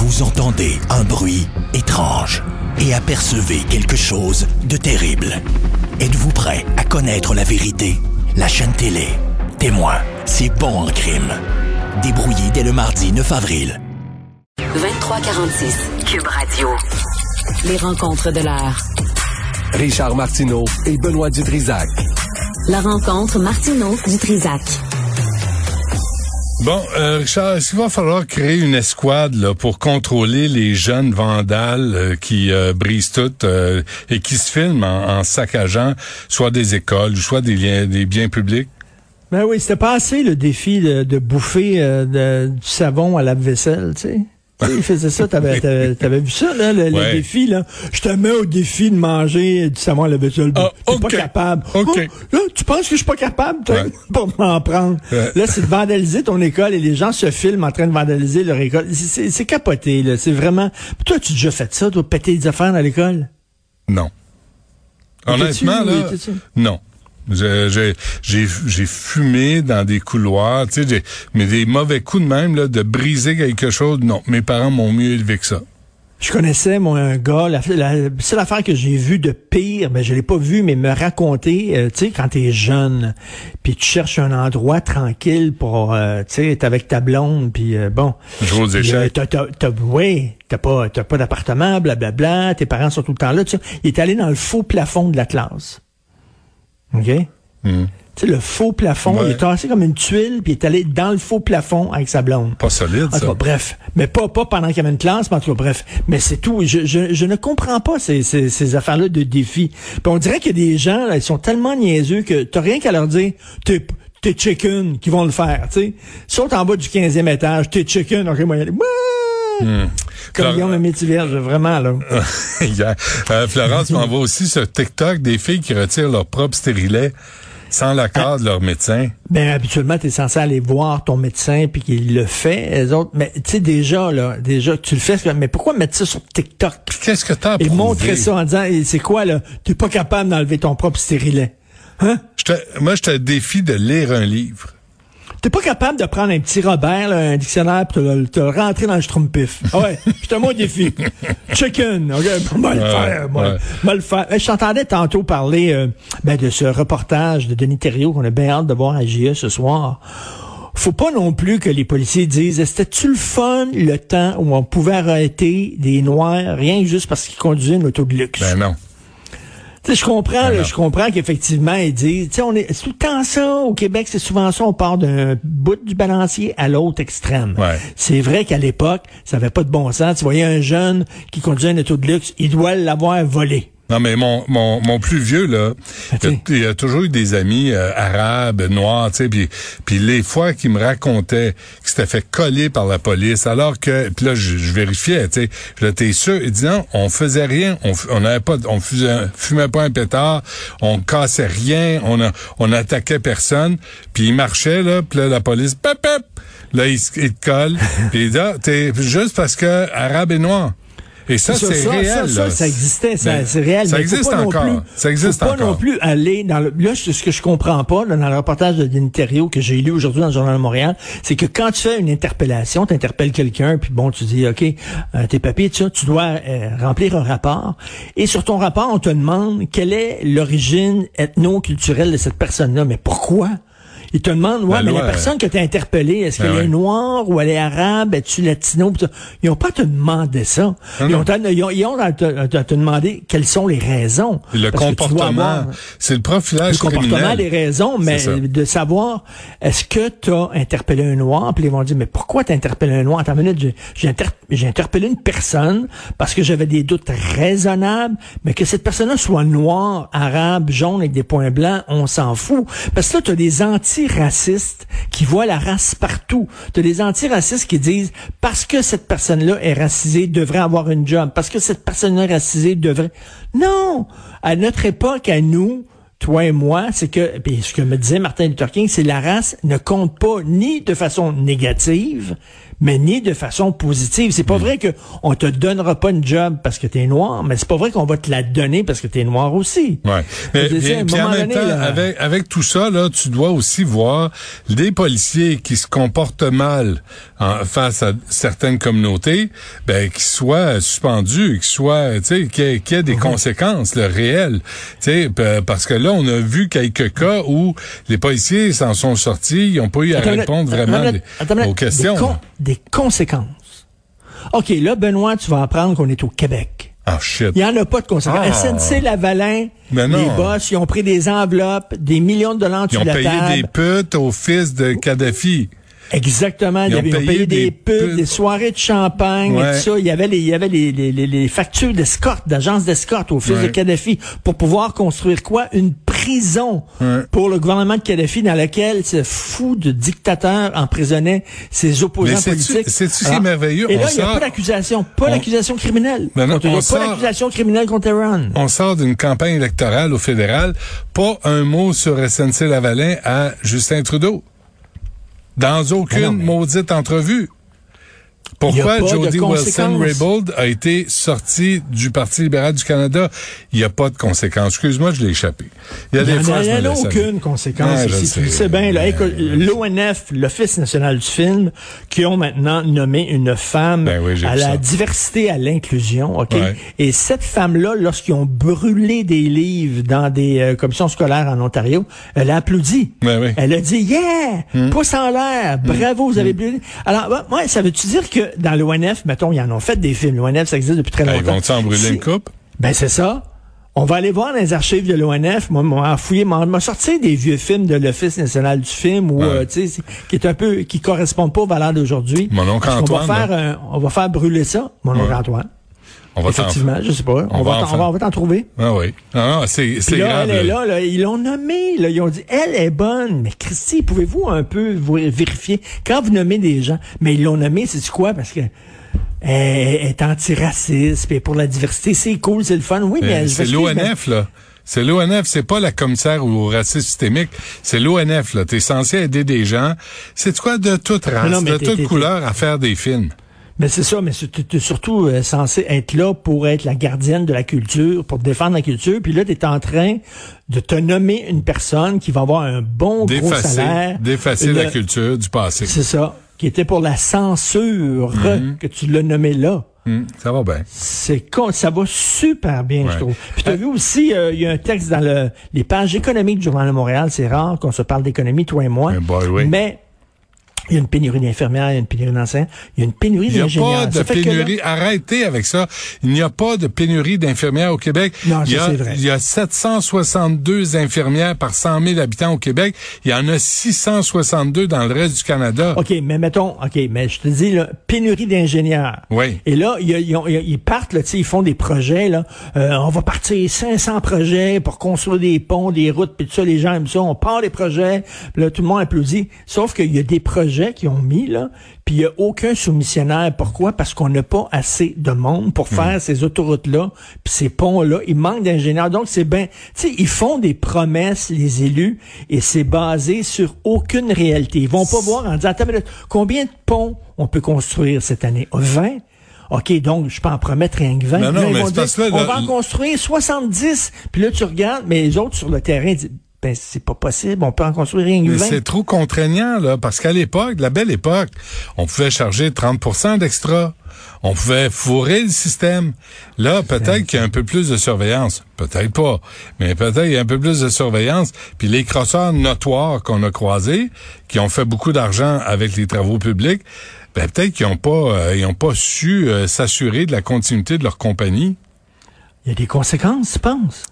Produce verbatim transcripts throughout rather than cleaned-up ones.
Vous entendez un bruit étrange et apercevez quelque chose de terrible. Êtes-vous prêt à connaître la vérité? La chaîne télé Témoin, c'est bon en crime. Débrouillé dès le mardi neuf avril. vingt-trois quarante-six, Cube Radio. Les rencontres de l'heure. Richard Martineau et Benoît Dutrisac. La rencontre Martineau-Dutrisac. Bon, euh, Richard, est-ce qu'il va falloir créer une escouade là pour contrôler les jeunes vandales euh, qui euh, brisent tout euh, et qui se filment en, en saccageant soit des écoles, soit des, liens, des biens publics? Ben oui, c'était pas assez le défi de, de bouffer euh, de, du savon à lave-vaisselle, tu sais. Il faisait ça, t'avais, t'avais, t'avais vu ça, là, le, ouais. le défi, là. Je te mets au défi de manger du savon à la vaisselle. Ah, T'es okay. pas capable. Okay. Oh, là, tu penses que je suis pas capable, toi, ouais. pour m'en prendre. Ouais. Là, c'est de vandaliser ton école et les gens se filment en train de vandaliser leur école. C'est, c'est, c'est capoté, là. C'est vraiment... Toi, tu as déjà fait ça, toi, péter des affaires dans l'école? Non. Honnêtement, là, non. J'ai, j'ai, j'ai, j'ai fumé dans des couloirs, tu sais, j'ai, mais des mauvais coups de même, là, de briser quelque chose, non. Mes parents m'ont mieux élevé que ça. Je connaissais, moi, un gars, la, la seule affaire que j'ai vue de pire, ben, je l'ai pas vu, mais me raconter, euh, tu sais, quand t'es jeune, puis tu cherches un endroit tranquille pour, euh, tu sais, être avec ta blonde, puis euh, bon. Jouer aux échecs. T'as, t'as, t'as, oui, t'as pas, t'as pas d'appartement, blablabla, tes parents sont tout le temps là, tu sais. Il est allé dans le faux plafond de la classe. OK? Mm. Tu sais, le faux plafond, ouais. Il est tassé comme une tuile, puis il est allé dans le faux plafond avec sa blonde. Pas solide, ça. Cas, bref. Mais pas, pas pendant qu'il y avait une classe, mais en tout cas, bref. Mais c'est tout. Je, je, je ne comprends pas ces, ces, ces affaires-là de défi. Puis on dirait qu'il y a des gens, là, ils sont tellement niaiseux que t'as rien qu'à leur dire, t'es, t'es chicken, qui vont le faire, tu sais. Saute en bas du quinzième étage, t'es chicken, ok, moi, y aller. Mmh. Comme Flor- Guillaume Métiverge, vraiment, là. yeah. euh, Florence m'envoie aussi ce TikTok des filles qui retirent leur propre stérilet sans l'accord ah, de leur médecin. Ben, habituellement, t'es censé aller voir ton médecin puis qu'il le fait, les autres. Mais, tu sais, déjà, là, déjà, tu le fais, mais pourquoi mettre ça sur TikTok? Puis qu'est-ce que t'as à Et prouver? montrer ça en disant, c'est quoi, là? T'es pas capable d'enlever ton propre stérilet. Hein? Je te, moi, je te défie de lire un livre. T'es pas capable de prendre un petit Robert, là, un dictionnaire, pis te, te rentrer dans le schtroumpif. Ah ouais, je te mets au défi. Chicken, ok, moi le ouais, faire, moi, ouais. moi le faire. Je t'entendais tantôt parler euh, ben, de ce reportage de Denis Thériault qu'on a bien hâte de voir à J E ce soir. Faut pas non plus que les policiers disent, c'était-tu le fun, le temps où on pouvait arrêter des Noirs, rien que juste parce qu'ils conduisaient une auto de luxe? Ben non. Tu sais, je comprends, là, je comprends qu'effectivement, ils disent, tu sais, on est, c'est tout le temps ça, au Québec, c'est souvent ça, on part d'un bout du balancier à l'autre extrême. Ouais. C'est vrai qu'à l'époque, ça avait pas de bon sens. Tu voyais un jeune qui conduisait une auto de luxe, il doit l'avoir volé. Non, mais mon, mon, mon plus vieux, là, il a, il a toujours eu des amis euh, arabes, noirs, tu sais, puis puis les fois qu'il me racontait qu'il s'était fait coller par la police, alors que, puis là, je, je vérifiais, tu sais, là, t'es sûr, il dit non, on faisait rien, on on n'avait pas, on fumait, fumait pas un pétard, on cassait rien, on a, on attaquait personne, puis il marchait, là, puis là, la police, pep, pep, là, il, il te colle, puis il dit, ah, t'es juste parce que arabe et noir. Et ça, c'est, c'est ça, réel. Ça, ça, là. ça existait, ça, c'est réel. Ça mais existe faut pas encore. Non plus, ça existe faut pas encore. non plus aller dans le... Là, ce que je comprends pas, là, dans le reportage de Denis Thériault que j'ai lu aujourd'hui dans le Journal de Montréal, c'est que quand tu fais une interpellation, tu interpelles quelqu'un, puis bon, tu dis, OK, euh, tes papiers, tu, tu dois euh, remplir un rapport. Et sur ton rapport, on te demande quelle est l'origine ethno-culturelle de cette personne-là. Mais pourquoi? Il te demande, ouais, la mais loi, la personne que tu as interpellée, est-ce ben qu'elle ouais. est noire ou elle est arabe, es-tu latino? Ils n'ont pas à te demander ça. Non, ils, ont à, ils, ont, ils ont à te, à te demander quelles sont les raisons. Le comportement, avoir, c'est le profilage le criminel. Le comportement, les raisons, mais de savoir, est-ce que tu as interpellé un noir? Puis ils vont dire, mais pourquoi tu as interpellé un noir? Attends une minute, j'ai, j'ai, inter, j'ai interpellé une personne parce que j'avais des doutes raisonnables, mais que cette personne-là soit noire, arabe, jaune avec des points blancs, on s'en fout. Parce que là, tu as des anti racistes qui voient la race partout. Tu as des antiracistes qui disent parce que cette personne-là est racisée, devrait avoir une job. Parce que cette personne-là est racisée, devrait... Non! À notre époque, à nous, toi et moi, c'est que, puis ce que me disait Martin Luther King, c'est la race ne compte pas ni de façon négative, menée de façon positive. C'est pas mmh. vrai que on te donnera pas une job parce que t'es noir, mais c'est pas vrai qu'on va te la donner parce que t'es noir aussi. Ouais. Mais, puis, puis en même donné, temps, là, avec, avec tout ça, là, tu dois aussi voir des policiers qui se comportent mal en, face à certaines communautés, ben, qui soient suspendus, qui soient, tu sais, qu'il y ait, qu'il y ait des mmh. conséquences, là, réelles. Tu sais, parce que là, on a vu quelques cas où les policiers s'en sont sortis, ils n'ont pas eu à attends, répondre attends, vraiment attends, attends, des, aux questions. Des, con, des conséquences. OK, là, Benoît, tu vas apprendre qu'on est au Québec. Ah, shit. Il n'y en a pas de conséquences. Ah. S N C-Lavalin, les boss, ils ont pris des enveloppes, des millions de dollars sur la table. Ils ont payé des putes au fils de Kadhafi. Exactement. Ils ont payé, payé des, des pubs, pubs, des soirées de champagne, ouais. et tout ça. Il y avait les, il y avait les, les, les, les factures d'escorte, d'agences d'escorte au fils ouais. de Kadhafi pour pouvoir construire quoi? Une prison ouais. pour le gouvernement de Kadhafi dans laquelle ce fou de dictateur emprisonnait ses opposants Mais politiques. C'est ce qui est merveilleux. Et là, on il n'y a sort... pas d'accusation, pas d'accusation criminelle. Ben non, il n'y a sort... pas d'accusation criminelle contre Aaron. On sort d'une campagne électorale au fédéral, pas un mot sur S N C-Lavalin à Justin Trudeau. Dans aucune non, mais... maudite entrevue. Pourquoi Jody Wilson-Raybould a été sorti du Parti libéral du Canada? Il n'y a pas de conséquences. Excuse-moi, je l'ai échappé. Il y a il des fois, Il n'y a, a aucune conséquence ah, ici. Tu le sais bien. Là, écoute, l'O N F, l'Office national du film, qui ont maintenant nommé une femme ben oui, à la ça. diversité, à l'inclusion. OK? Ouais. Et cette femme-là, lorsqu'ils ont brûlé des livres dans des euh, commissions scolaires en Ontario, elle a applaudi. Ben oui. Elle a dit « Yeah! Mm. Pouce en l'air! Bravo, mm. vous avez brûlé! » Alors, ouais, ouais, ça veut-tu dire que dans l'O N F, mettons, ils en ont fait des films. L'O N F, ça existe depuis très longtemps. Ben, ils vont-ils en brûler si... une coupe? Ben, c'est ça. On va aller voir dans les archives de l'O N F. Moi, m'a fouillé, m'a sorti des vieux films de l'Office national du film où, ouais. euh, tu sais, qui est un peu, qui correspondent pas aux valeurs d'aujourd'hui. Mon oncle Antoine. On va faire, un, on va faire brûler ça. Mon oncle ouais. Antoine. On va Effectivement, je sais pas. On, on va, va t'en trouver. Ah oui. Ah, non, c'est, c'est là, grave. Elle est là, là, ils l'ont nommée, là. Ils ont dit, elle est bonne. Mais Christy, pouvez-vous un peu vous vérifier quand vous nommez des gens? Mais ils l'ont nommée, c'est quoi? Parce que, elle est antiraciste, puis pour la diversité, c'est cool, c'est le fun. Oui, mais, mais c'est l'O N F, mais... là. C'est l'O N F, c'est pas la commissaire au racisme systémique, c'est l'O N F, là. T'es censé aider des gens. C'est quoi de toute race, non, non, de toute couleur à faire des films. Mais c'est ça, mais tu es surtout euh, censé être là pour être la gardienne de la culture, pour défendre la culture, puis là, tu es en train de te nommer une personne qui va avoir un bon d'effacer, gros salaire. D'effacer le, la culture du passé. C'est ça, qui était pour la censure mm-hmm. que tu l'as nommé là. Mm, ça va bien. C'est con, ça va super bien, ouais. je trouve. Puis tu as euh, vu aussi, il euh, y a un texte dans le, les pages économiques du Journal de Montréal, c'est rare qu'on se parle d'économie, toi et moi, boy, oui. mais... Il y a une pénurie d'infirmières, il y a une pénurie d'enseignants, il y a une pénurie d'ingénieurs. Il n'y a pas de pénurie. Là... Arrêtez avec ça. Il n'y a pas de pénurie d'infirmières au Québec. Non, il y ça, a, c'est vrai. Il y a sept cent soixante-deux infirmières par cent mille habitants au Québec. Il y en a six cent soixante-deux dans le reste du Canada. OK, mais mettons, OK, mais je te dis, là, pénurie d'ingénieurs. Oui. Et là, ils, ils, ils, ils partent, là, tu sais, ils font des projets, là. Euh, on va partir cinq cents projets pour construire des ponts, des routes, puis tout ça, les gens aiment ça. On part des projets, puis là, tout le monde applaudit. Sauf qu'il y a des projets qui ont mis, là, puis il n'y a aucun soumissionnaire. Pourquoi? Parce qu'on n'a pas assez de monde pour faire mmh. ces autoroutes-là, puis ces ponts-là. Il manque d'ingénieurs. Donc, c'est bien... Tu sais, ils font des promesses, les élus, et c'est basé sur aucune réalité. Ils vont pas voir en disant, attends, mais combien de ponts on peut construire cette année? vingt? OK, donc, je peux en promettre rien que vingt. Non, non, là, mais dire, parce que là, on là, va en construire soixante-dix. Puis là, tu regardes, mais les autres sur le terrain disent, ben, c'est pas possible, on peut en construire rien que vingt. C'est trop contraignant, là, parce qu'à l'époque, la belle époque, on pouvait charger trente pour cent d'extra. On pouvait fourrer le système. Là, peut-être qu'il y a un peu plus de surveillance. Peut-être pas. Mais peut-être qu'il y a un peu plus de surveillance. Puis les crosseurs notoires qu'on a croisés, qui ont fait beaucoup d'argent avec les travaux publics, ben, peut-être qu'ils n'ont pas, euh, ils ont pas su euh, s'assurer de la continuité de leur compagnie. Il y a des conséquences, tu penses?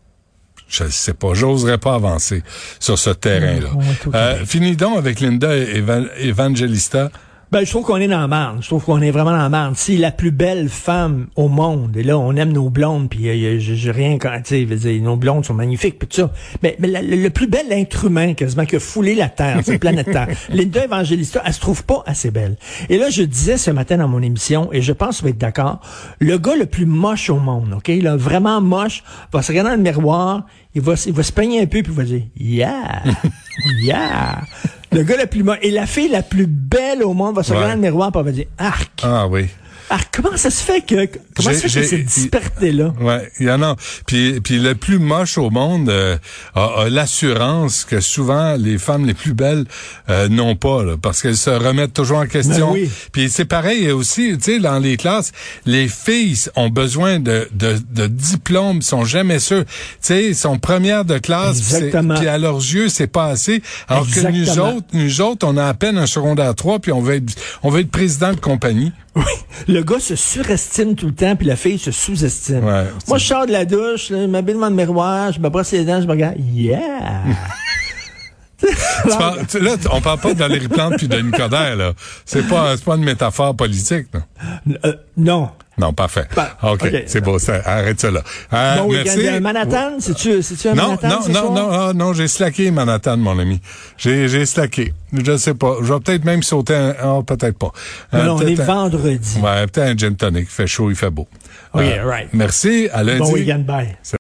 Je sais pas, j'oserais pas avancer sur ce terrain-là. Euh, finis donc avec Linda Eva- Evangelista. Ben, je trouve qu'on est dans la marde. Je trouve qu'on est vraiment dans la marde. Si la plus belle femme au monde, et là, on aime nos blondes, puis euh, j'ai rien quand, tu sais, nos blondes sont magnifiques, puis tout ça. Mais, mais la, le, le plus bel être humain, quasiment, qui a foulé la Terre, c'est la planète Terre. Linda Evangelista, elle se trouve pas assez belle. Et là, je disais ce matin dans mon émission, et je pense que tu vas être d'accord, le gars le plus moche au monde, OK, là, vraiment moche, va se regarder dans le miroir, il va, il va se peigner un peu, puis il va dire, yeah, yeah. Le gars le plus moche. Et la fille la plus belle au monde va se regarder dans le miroir et elle va dire, arc. Ah oui. Ah, comment ça se fait que comment ça se fait que cette disparité-là? Ouais, il y en a. Puis, puis le plus moche au monde euh, a, a l'assurance que souvent les femmes les plus belles euh, n'ont pas, là, parce qu'elles se remettent toujours en question. Ben oui. Puis c'est pareil aussi, tu sais, dans les classes, les filles ont besoin de, de, de diplômes, sont jamais sûres. Tu sais, ils sont premières de classe, puis à leurs yeux, c'est pas assez. Alors Exactement. que nous autres, nous autres, on a à peine un secondaire trois, puis on veut être, on veut être président de compagnie. Oui, le gars se surestime tout le temps, puis la fille se sous-estime. Ouais, Moi, je sors de la douche, là, je m'habille devant le miroir, je me brosse les dents, je me regarde. Yeah! tu parles, tu, là, on parle pas de Valérie Plante puis de Denis Coderre, là. C'est pas, c'est pas une métaphore politique, non? Euh, non. Non, parfait. Bah, OK, okay. C'est beau, ça, arrête ça là. Euh, bon merci. week-end. Manhattan, c'est-tu, c'est-tu un non, Manhattan? Non, ce non, soir? non, non, non, j'ai slacké Manhattan, mon ami. J'ai, j'ai slacké. Je sais pas. Je vais peut-être même sauter un, oh, peut-être pas. Non, euh, non, on est un, vendredi. Ouais, peut-être un gin tonic. Il fait chaud, il fait beau. OK, euh, right. Merci, à lundi. Bon week-end, bye.